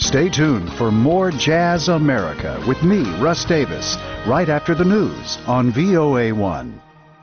Stay tuned for more Jazz America with me, Russ Davis, right after the news on VOA1.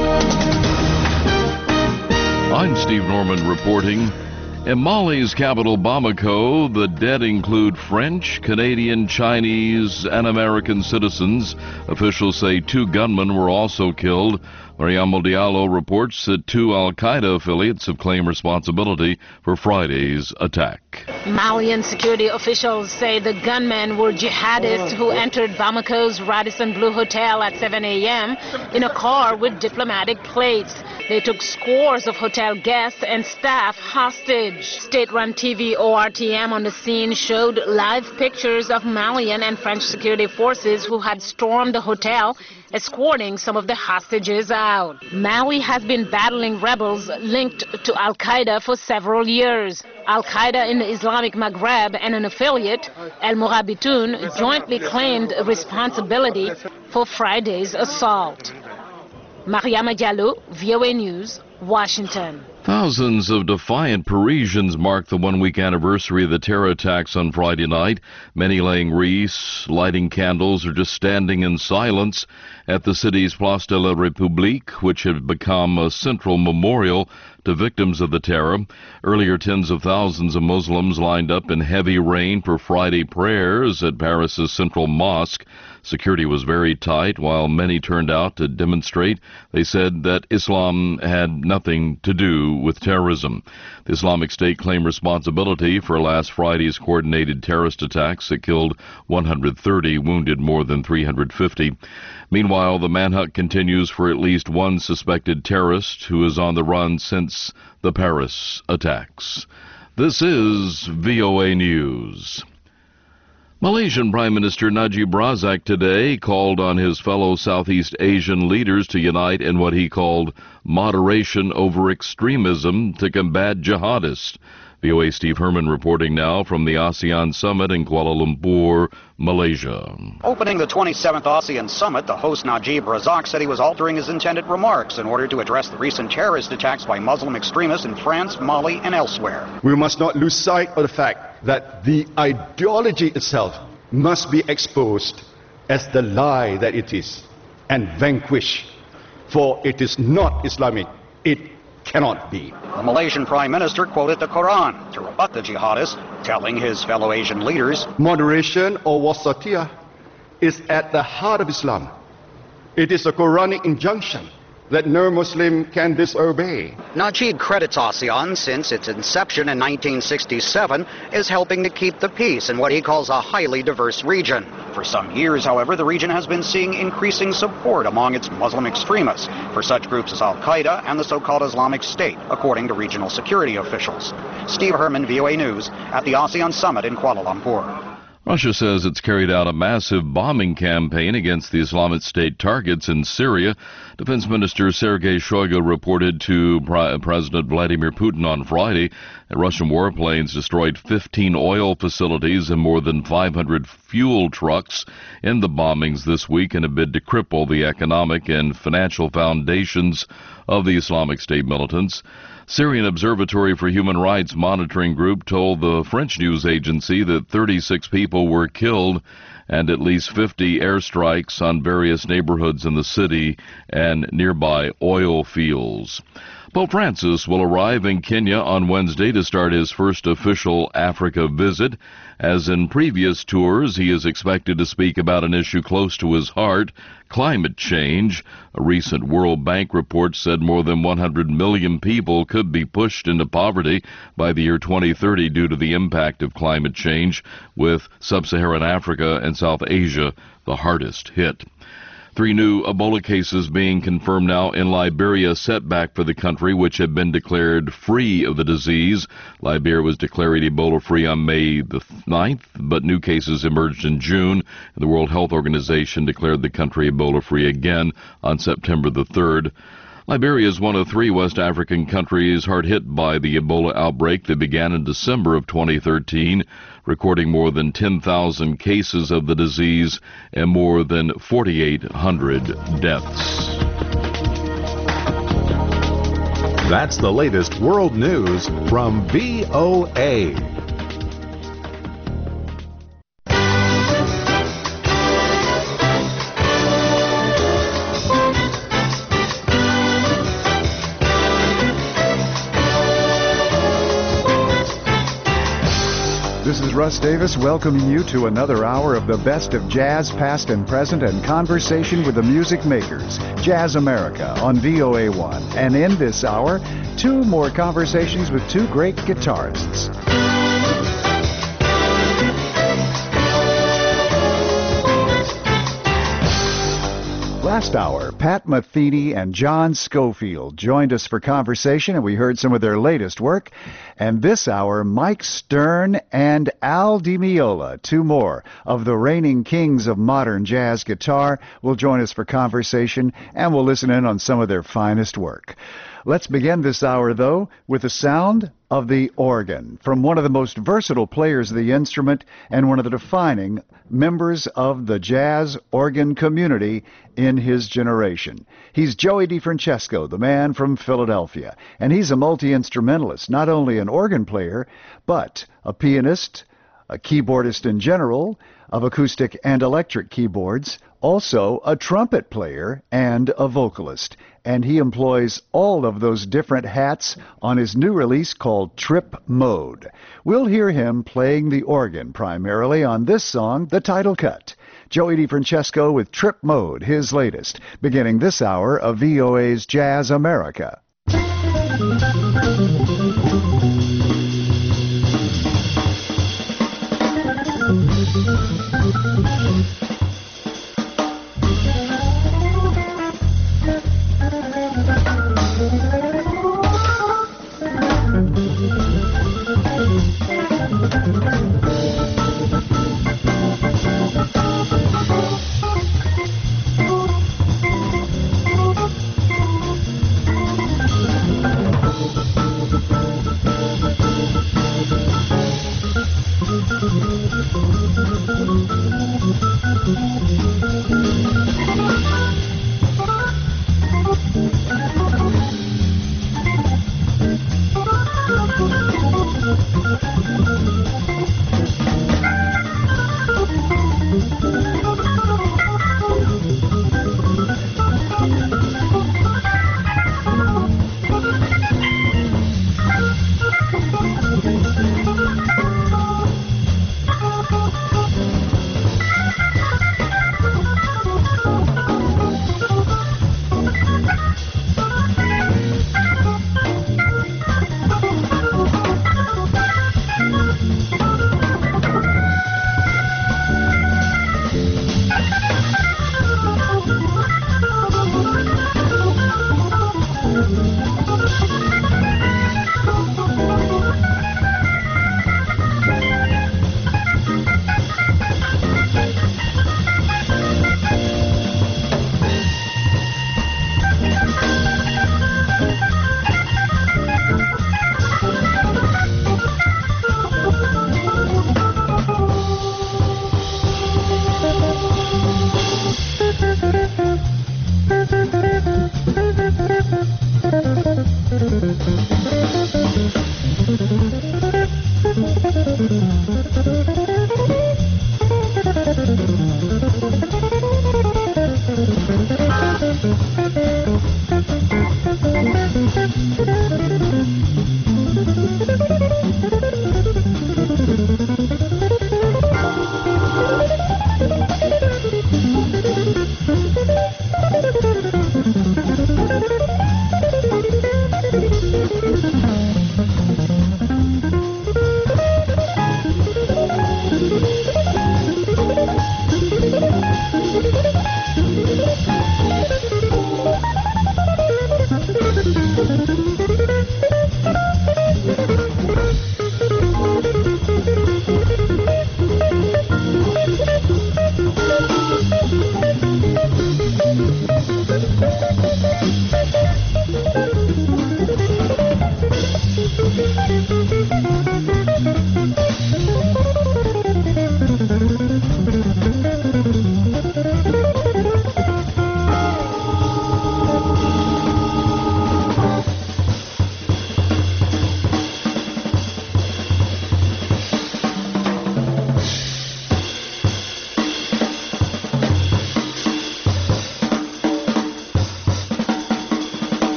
I'm Steve Norman reporting. In Mali's capital, Bamako, the dead include French, Canadian, Chinese, and American citizens. Officials say 2 gunmen were also killed. Mariamo Diallo reports that 2 al-Qaeda affiliates have claimed responsibility for Friday's attack. Malian security officials say the gunmen were jihadists who entered Bamako's Radisson Blu Hotel at 7 a.m. in a car with diplomatic plates. They took scores of hotel guests and staff hostage. State-run TV ORTM on the scene showed live pictures of Malian and French security forces who had stormed the hotel, escorting some of the hostages out. Mali has been battling rebels linked to al-Qaeda for several years. Al-Qaeda in the Islamic Maghreb and an affiliate, El Mourabitoun, jointly claimed responsibility for Friday's assault. Mariama Diallo, VOA News, Washington. Thousands of defiant Parisians marked the one-week anniversary of the terror attacks on Friday night, many laying wreaths, lighting candles, or just standing in silence at the city's Place de la République, which had become a central memorial to victims of the terror. Earlier, tens of thousands of Muslims lined up in heavy rain for Friday prayers at Paris's Central Mosque. Security was very tight, while many turned out to demonstrate. They said that Islam had nothing to do with terrorism. The Islamic State claimed responsibility for last Friday's coordinated terrorist attacks that killed 130, wounded more than 350. Meanwhile, the manhunt continues for at least one suspected terrorist who is on the run since the Paris attacks. This is VOA News. Malaysian Prime Minister Najib Razak today called on his fellow Southeast Asian leaders to unite in what he called moderation over extremism to combat jihadists. VOA Steve Herman reporting now from the ASEAN Summit in Kuala Lumpur, Malaysia. Opening the 27th ASEAN Summit, the host Najib Razak said he was altering his intended remarks in order to address the recent terrorist attacks by Muslim extremists in France, Mali, and elsewhere. We must not lose sight of the fact that the ideology itself must be exposed as the lie that it is and vanquished, for it is not Islamic. It cannot be. The Malaysian Prime Minister quoted the Quran to rebut the jihadists, telling his fellow Asian leaders, moderation or wasatiyah is at the heart of Islam. It is a Quranic injunction that no Muslim can disobey. Najib credits ASEAN since its inception in 1967 as helping to keep the peace in what he calls a highly diverse region. For some years, however, the region has been seeing increasing support among its Muslim extremists for such groups as al-Qaeda and the so-called Islamic State, according to regional security officials. Steve Herman, VOA News, at the ASEAN Summit in Kuala Lumpur. Russia says it's carried out a massive bombing campaign against the Islamic State targets in Syria. Defense Minister Sergei Shoigu reported to President Vladimir Putin on Friday that Russian warplanes destroyed 15 oil facilities and more than 500 fuel trucks in the bombings this week in a bid to cripple the economic and financial foundations of the Islamic State militants. Syrian Observatory for Human Rights monitoring group told the French news agency that 36 people were killed and at least 50 airstrikes on various neighborhoods in the city and nearby oil fields. Pope Francis will arrive in Kenya on Wednesday to start his first official Africa visit. As in previous tours, he is expected to speak about an issue close to his heart, climate change. A recent World Bank report said more than 100 million people could be pushed into poverty by the year 2030 due to the impact of climate change, with sub-Saharan Africa and South Asia the hardest hit. 3 new Ebola cases being confirmed now in Liberia, setback for the country, which had been declared free of the disease. Liberia was declared Ebola-free on May the 9th, but new cases emerged in June. The World Health Organization declared the country Ebola-free again on September the 3rd. Liberia is one of 3 West African countries hard hit by the Ebola outbreak that began in December of 2013, recording more than 10,000 cases of the disease and more than 4,800 deaths. That's the latest world news from VOA. This is Russ Davis welcoming you to another hour of the best of jazz, past and present, and conversation with the music makers. Jazz America on VOA1. And in this hour, 2 more conversations with 2 great guitarists. Last hour, Pat Metheny and John Schofield joined us for conversation, and we heard some of their latest work. And this hour, Mike Stern and Al Di Meola, 2 more of the reigning kings of modern jazz guitar, will join us for conversation, and we'll listen in on some of their finest work. Let's begin this hour, though, with the sound of the organ from one of the most versatile players of the instrument and one of the defining members of the jazz organ community in his generation. He's Joey DeFrancesco, the man from Philadelphia, and he's a multi-instrumentalist, not only an organ player, but a pianist, a keyboardist in general, of acoustic and electric keyboards, also a trumpet player and a vocalist. And he employs all of those different hats on his new release called Trip Mode. We'll hear him playing the organ primarily on this song, the title cut. Joey DeFrancesco with Trip Mode, his latest, beginning this hour of VOA's Jazz America.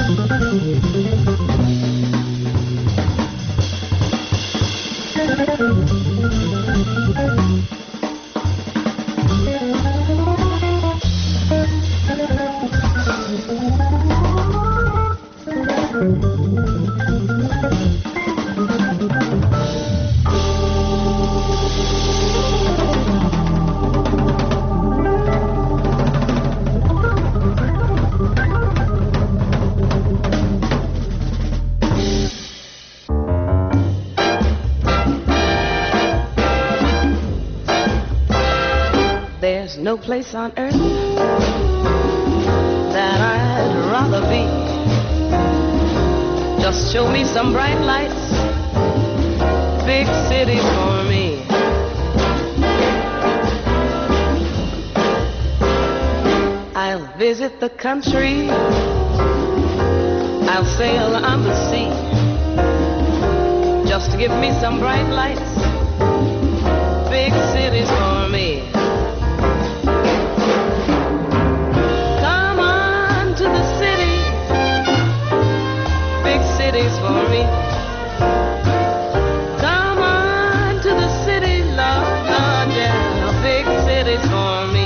There's no place on earth that I'd rather be. Just show me some bright lights, big city for me. I'll visit the country, I'll sail on the sea. Just give me some bright lights, big cities for me. For me. Come on to the city, Lord, Lord, yeah, big cities for me.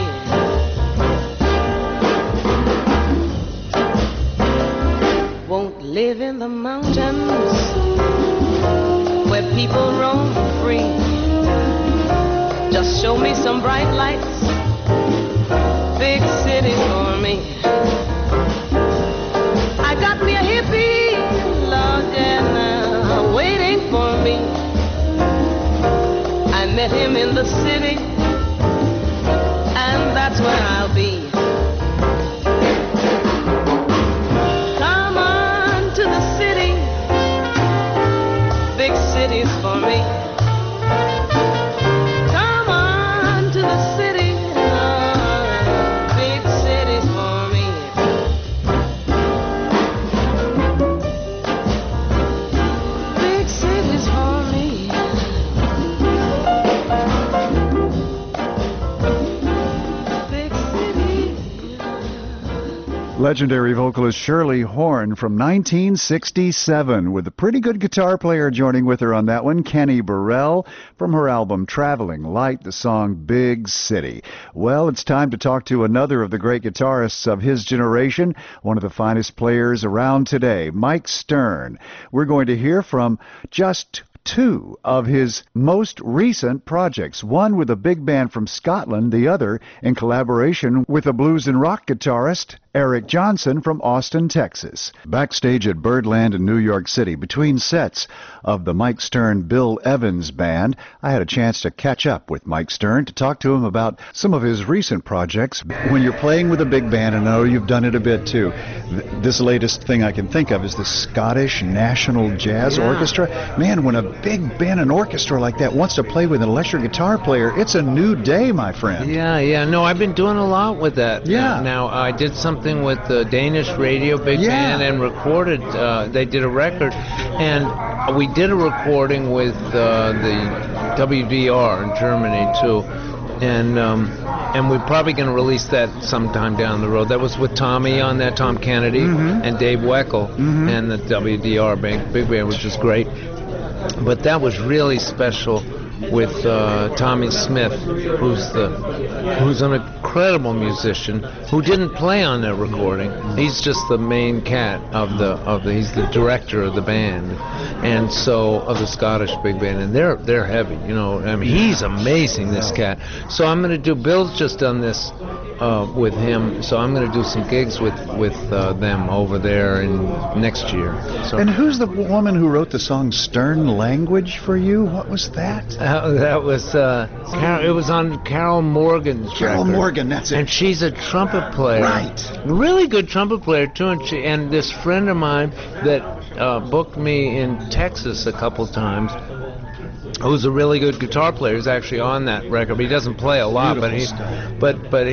Won't live in the mountains where people roam free. Just show me some bright lights, big cities for me. I got me a hippie, waiting for me. I met him in the city, and that's where I'll be. Come on to the city, big cities for me. Come on to the city, big cities for me. Legendary vocalist Shirley Horn from 1967, with a pretty good guitar player joining with her on that one, Kenny Burrell, from her album Traveling Light, the song Big City. Well, it's time to talk to another of the great guitarists of his generation, one of the finest players around today, Mike Stern. We're going to hear from just two of his most recent projects, one with a big band from Scotland, the other in collaboration with a blues and rock guitarist, Eric Johnson from Austin, Texas. Backstage at Birdland in New York City, between sets of the Mike Stern Bill Evans Band, I had a chance to catch up with Mike Stern to talk to him about some of his recent projects. When you're playing with a big band, and I know you've done it a bit too, this latest thing I can think of is the Scottish National Jazz Orchestra. Man, when a big band and orchestra like that wants to play with an electric guitar player, it's a new day, my friend. Yeah. No, I've been doing a lot with that. Yeah. Now, I did something with the Danish radio big band and recorded, they did a record, and we did a recording with the WDR in Germany too, and we're probably going to release that sometime down the road. That was with Tommy on that, Tom Kennedy, and Dave Weckl, and the WDR big band, which was great. But that was really special with Tommy Smith, who's an incredible musician who didn't play on that recording. He's just the main cat he's the director of the band, and so of the Scottish big band, and they're heavy, you know. I mean, he's amazing, this cat. So I'm going to do. Bill's just done this with him, so I'm going to do some gigs with them over there in next year. So. And who's the woman who wrote the song "Stern Language" for you? What was that? That was it was on Carol Morgan's record. Carol Morgan, that's it. And she's a trumpet player, right? Really good trumpet player too. And this friend of mine that booked me in Texas a couple times, who's a really good guitar player, is actually on that record. But he doesn't play a lot, but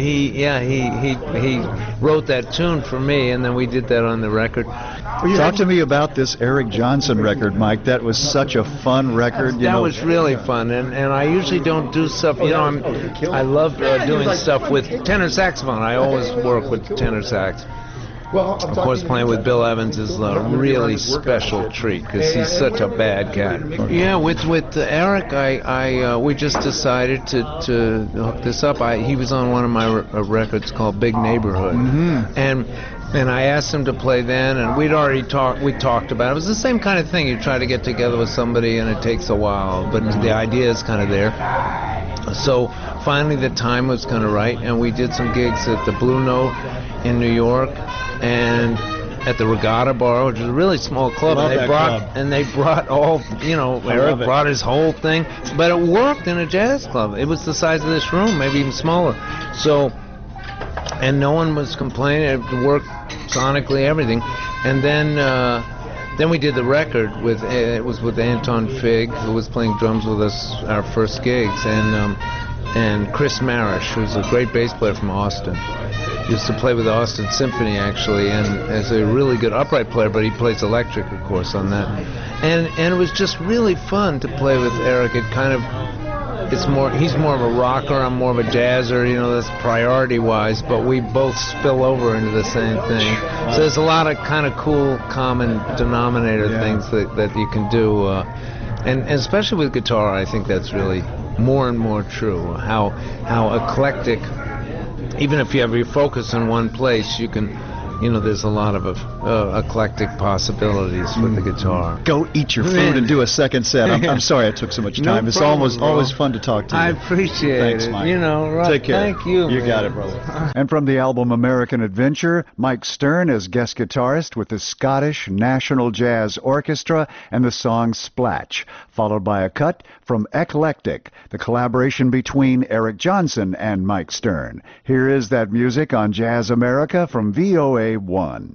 he wrote that tune for me, and then we did that on the record. Talk to me about this Eric Johnson record, Mike. That was such a fun record. That was really fun, and I usually don't do stuff. You know, I love doing stuff with tenor saxophone. I always work with tenor sax. Well, of course, playing with Bill Evans is a really special treat because he's such a bad cat. Yeah, with Eric, we just decided to hook this up. He was on one of my records called Big Neighborhood, and I asked him to play then, and we talked about it. It was the same kind of thing. You try to get together with somebody, and it takes a while, but the idea is kind of there. So finally, the time was kind of right, and we did some gigs at the Blue Note in New York, and at the Regatta Bar, which is a really small club. And they brought all, Eric brought his whole thing, but it worked in a jazz club. It was the size of this room, maybe even smaller. So, and no one was complaining. It worked sonically, everything. And then we did the record with Anton Fig, who was playing drums with us our first gigs, and Chris Marish, who's a great bass player from Austin. Used to play with the Austin Symphony, actually, and is a really good upright player, but he plays electric, of course, on that. And it was just really fun to play with Eric. It kind of, he's more of a rocker, I'm more of a jazzer, that's priority-wise, but we both spill over into the same thing. So there's a lot of kind of cool common denominator things that you can do. And especially with guitar, I think that's really more and more true, how eclectic. Even if you have your focus in one place, you can, there's a lot of eclectic possibilities with the guitar. Go eat your food and do a second set. I'm sorry I took so much time. It's always fun to talk to you. I appreciate it. Thanks, Mike. Right. Take care. Thank you. You got it, brother. And from the album American Adventure, Mike Stern as guest guitarist with the Scottish National Jazz Orchestra and the song Splatch, followed by a cut from Eclectic, the collaboration between Eric Johnson and Mike Stern. Here is that music on Jazz America from VOA 1.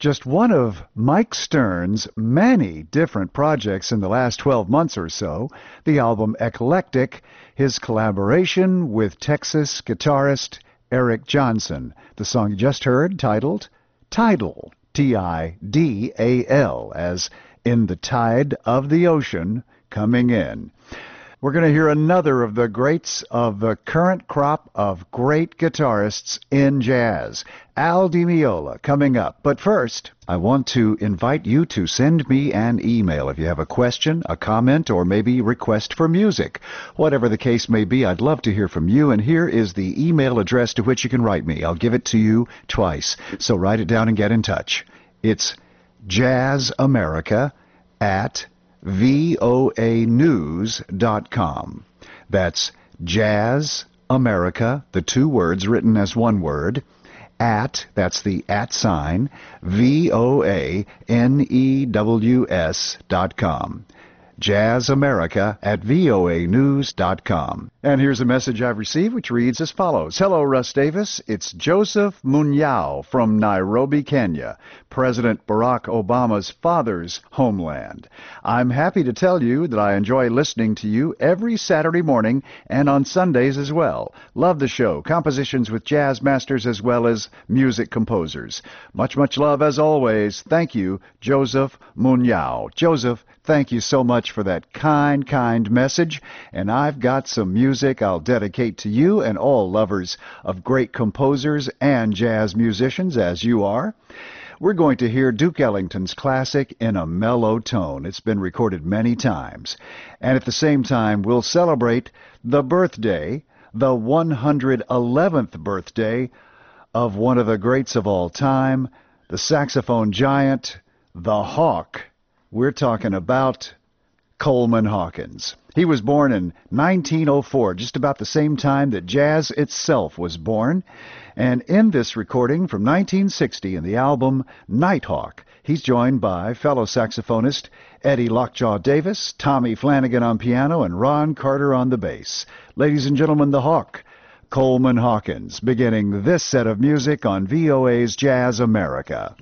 just one of Mike Stern's many different projects in the last 12 months or so, the album Eclectic, his collaboration with Texas guitarist Eric Johnson. The song you just heard, titled Tidal, Tidal, as in the tide of the ocean coming in. We're going to hear another of the greats of the current crop of great guitarists in jazz, Al Di Meola, coming up. But first, I want to invite you to send me an email if you have a question, a comment, or maybe request for music. Whatever the case may be, I'd love to hear from you, and here is the email address to which you can write me. I'll give it to you twice, so write it down and get in touch. It's jazzamerica@voanews.com. That's Jazz America, the two words written as one word, that's the @ VOANEWS.com. jazzamerica@voanews.com. And here's a message I've received which reads as follows. Hello, Russ Davis. It's Joseph Munyao from Nairobi, Kenya, President Barack Obama's father's homeland. I'm happy to tell you that I enjoy listening to you every Saturday morning and on Sundays as well. Love the show, compositions with jazz masters as well as music composers. Much, much love as always. Thank you, Joseph Munyao. Joseph, thank you so much for that kind message, and I've got some music I'll dedicate to you and all lovers of great composers and jazz musicians, as you are. We're going to hear Duke Ellington's classic in a mellow tone. It's been recorded many times. And at the same time, we'll celebrate the birthday, the 111th birthday of one of the greats of all time, the saxophone giant, the Hawk. We're talking about Coleman Hawkins. He was born in 1904, just about the same time that jazz itself was born. And in this recording from 1960 in the album Nighthawk, he's joined by fellow saxophonist Eddie Lockjaw Davis, Tommy Flanagan on piano, and Ron Carter on the bass. Ladies and gentlemen, the Hawk, Coleman Hawkins, beginning this set of music on VOA's Jazz America.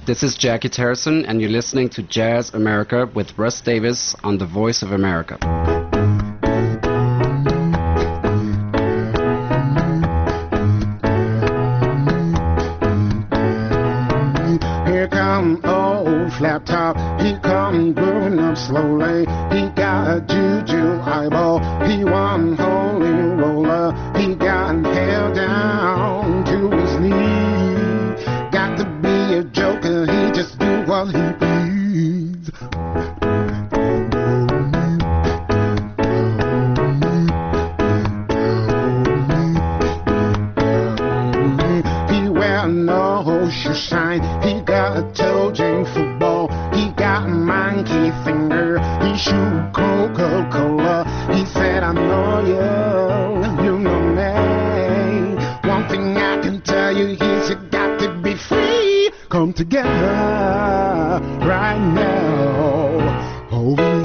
This is Jackie Terrison, and you're listening to Jazz America with Russ Davis on The Voice of America. Here come old flat top, he come grooving up slowly. He got a juju eyeball, he one holy roller. He got held down to his knee. Got to be a joker, he just do what he please. He wear no shoe shine, he got a toe jam football. He got a monkey finger, he shoot Coca-Cola. He said, I know you know me. One thing I can tell you is you got to be free. Come together right now. Over.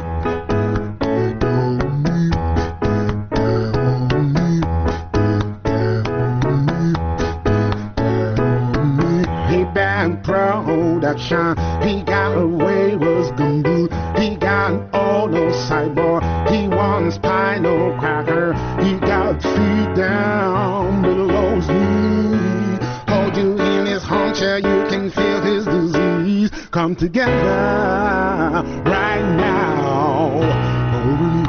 He bad production. He got a wayward gumbo. He got all those cyborg. He wants spinal cracker. He got feet down below his knee. Hold you in his hauncher, you can feel his disease. Come together right now. Over.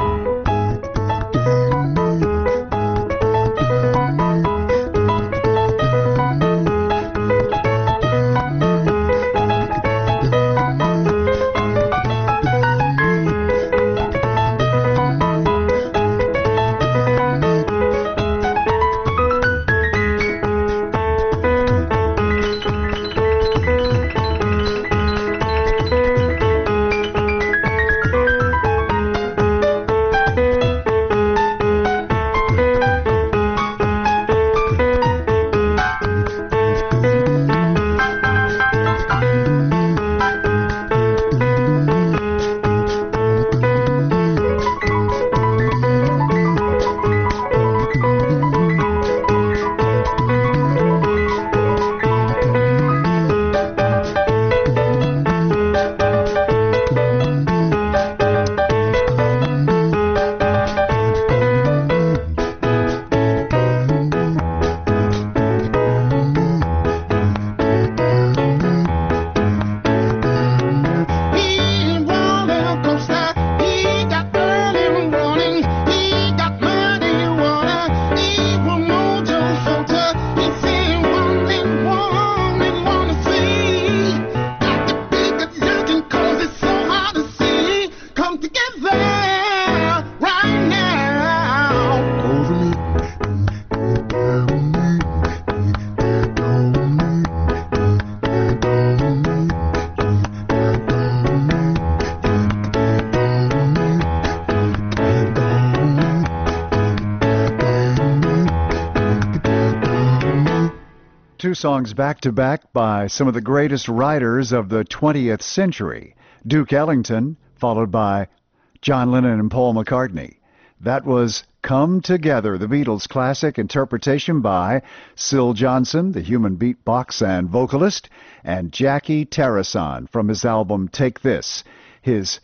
Two songs back-to-back by some of the greatest writers of the 20th century. Duke Ellington, followed by John Lennon and Paul McCartney. That was Come Together, the Beatles' classic interpretation by Syl Johnson, the human beatbox and vocalist, and Jackie Terrison from his album Take This, his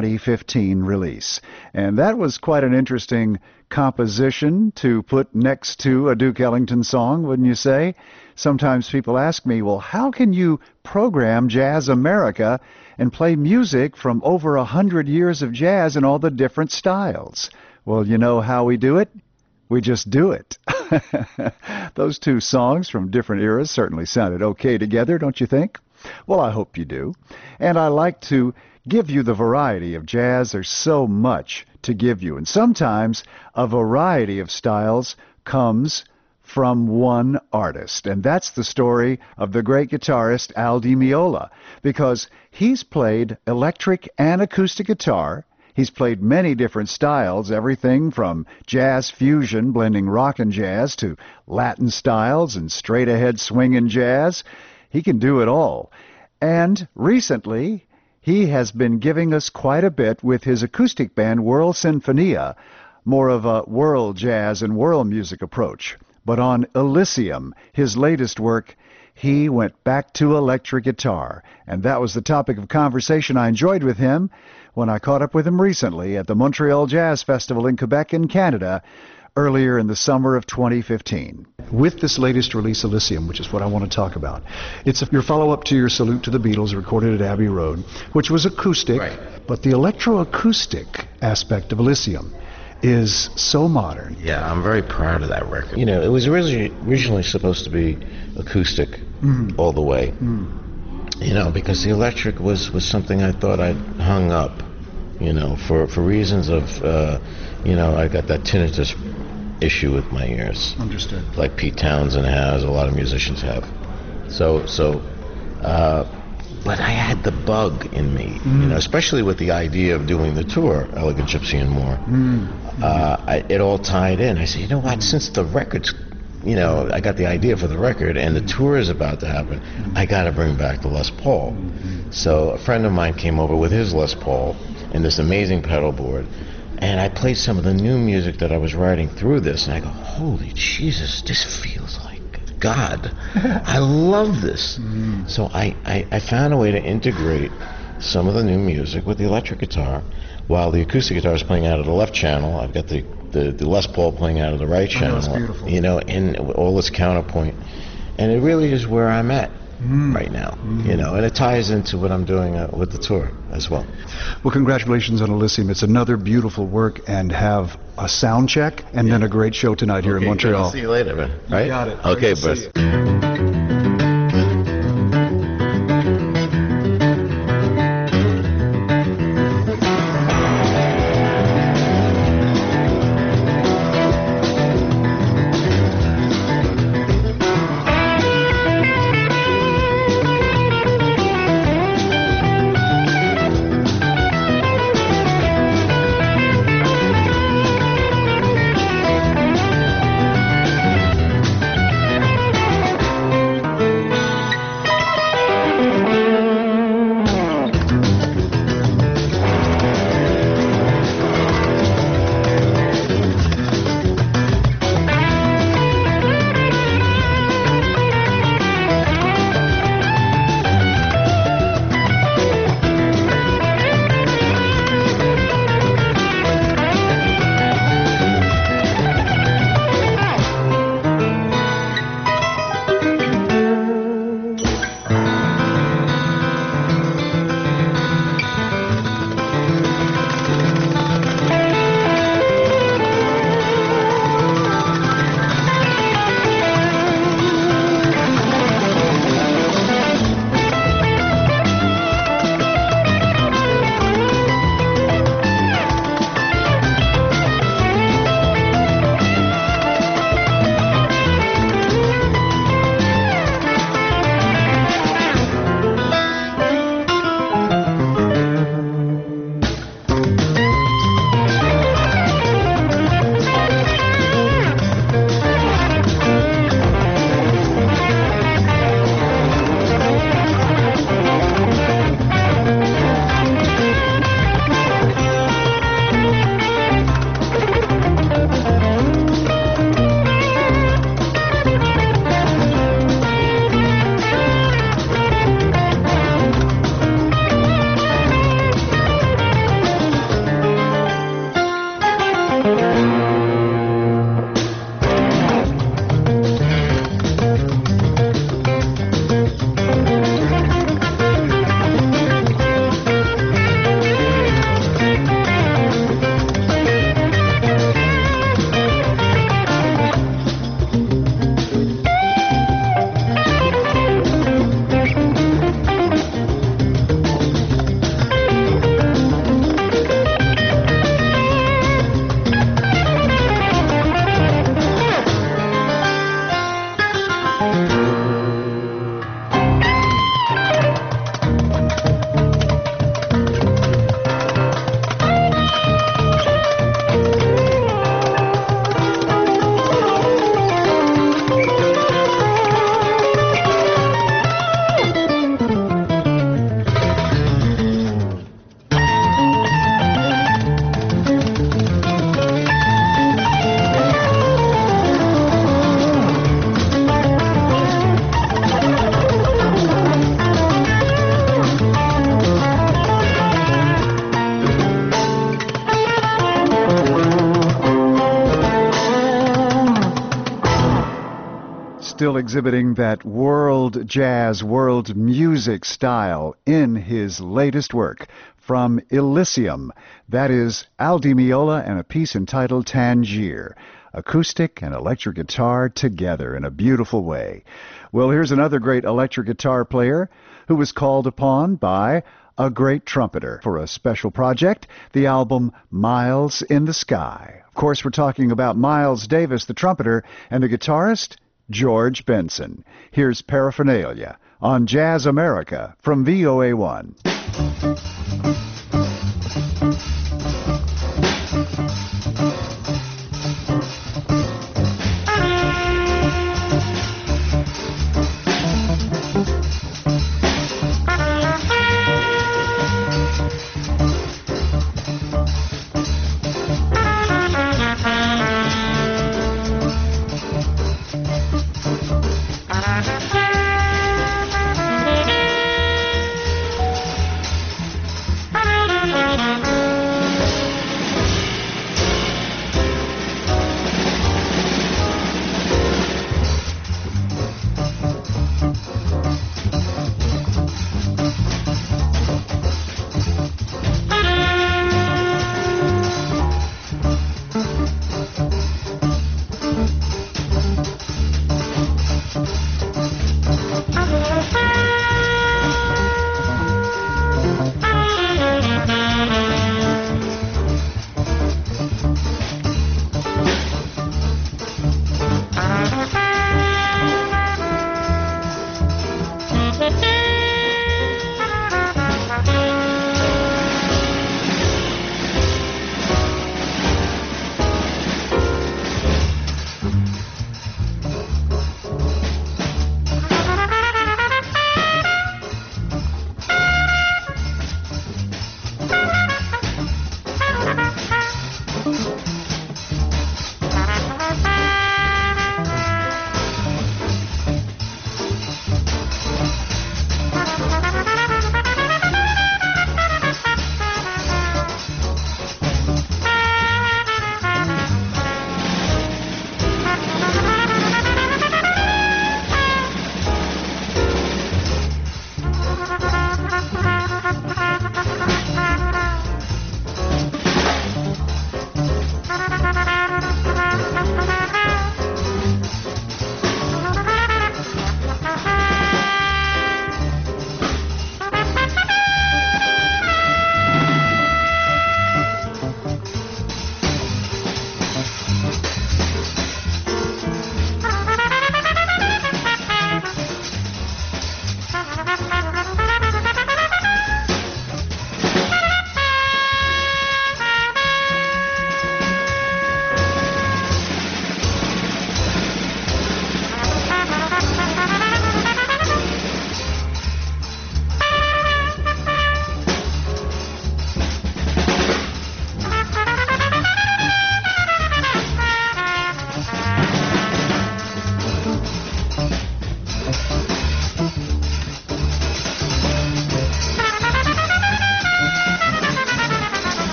2015 release. And that was quite an interesting composition to put next to a Duke Ellington song, wouldn't you say? Sometimes people ask me, well, how can you program Jazz America and play music from over 100 years of jazz and all the different styles? Well, you know how we do it? We just do it. Those two songs from different eras certainly sounded okay together, don't you think? Well, I hope you do. And I like to give you the variety of jazz. There's so much to give you. And sometimes a variety of styles comes from one artist. And that's the story of the great guitarist Al Di Meola, because he's played electric and acoustic guitar. He's played many different styles, everything from jazz fusion, blending rock and jazz, to Latin styles and straight-ahead swinging jazz. He can do it all. And recently, he has been giving us quite a bit with his acoustic band, World Sinfonia, more of a world jazz and world music approach. But on Elysium, his latest work, he went back to electric guitar. And that was the topic of conversation I enjoyed with him when I caught up with him recently at the Montreal Jazz Festival in Quebec in Canada earlier in the summer of 2015. With this latest release, Elysium, which is what I want to talk about, it's your follow-up to your Salute to the Beatles recorded at Abbey Road, which was acoustic, right. But the electroacoustic aspect of Elysium is so modern. Yeah, I'm very proud of that record. You know, it was originally supposed to be acoustic all the way. You know, because the electric was something I thought I'd hung up, you know, for reasons of, you know, I got that tinnitus issue with my ears. Understood. Like Pete Townsend has, a lot of musicians have. But I had the bug in me, you know, especially with the idea of doing the tour, Elegant Gypsy and more. It all tied in. I said, you know what, since the record's, you know, I got the idea for the record and the tour is about to happen, I got to bring back the Les Paul. So a friend of mine came over with his Les Paul and this amazing pedal board, and I played some of the new music that I was writing through this, and I go, holy Jesus, this feels like God. I love this. So I found a way to integrate some of the new music with the electric guitar, while the acoustic guitar is playing out of the left channel. I've got the Les Paul playing out of the right channel. That's beautiful. You know, and all its counterpoint, and it really is where I'm at right now. You know, and it ties into what I'm doing with the tour as well. Well, congratulations on Elysium. It's another beautiful work, and have a sound check and then a great show tonight here in Montreal. I'll see you later, man. Right? You got it. Okay, Bruce. still exhibiting that world jazz, world music style in his latest work from Elysium. That is Al Di Meola and a piece entitled Tangier. Acoustic and electric guitar together in a beautiful way. Well, here's another great electric guitar player who was called upon by a great trumpeter for a special project, the album Miles in the Sky. Of course, we're talking about Miles Davis, the trumpeter, and the guitarist, George Benson. Here's Paraphernalia on Jazz America from VOA1.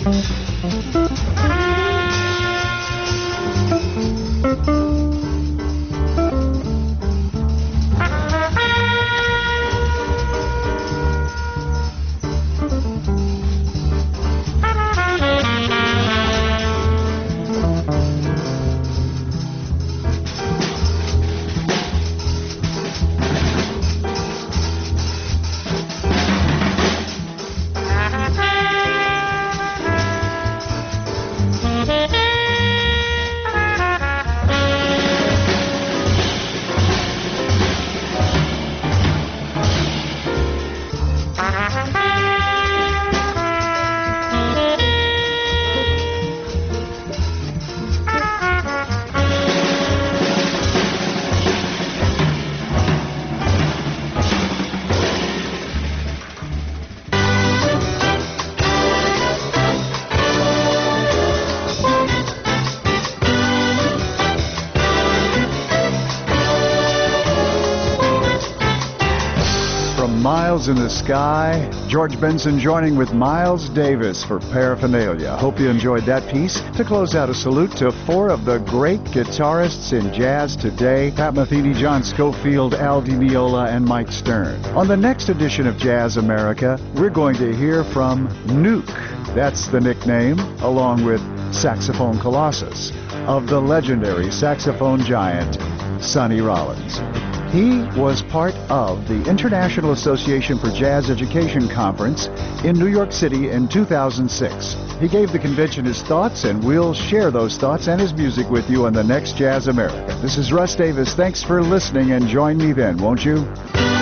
Miles in the Sky, George Benson joining with Miles Davis for Paraphernalia. Hope you enjoyed that piece. To close out, a salute to four of the great guitarists in jazz today: Pat Metheny, John Scofield, Al Di Meola, and Mike Stern. On the next edition of Jazz America, we're going to hear from Nuke. That's the nickname, along with Saxophone Colossus, of the legendary saxophone giant Sonny Rollins. He was part of the International Association for Jazz Education Conference in New York City in 2006. He gave the convention his thoughts, and we'll share those thoughts and his music with you on the next Jazz America. This is Russ Davis. Thanks for listening, and join me then, won't you?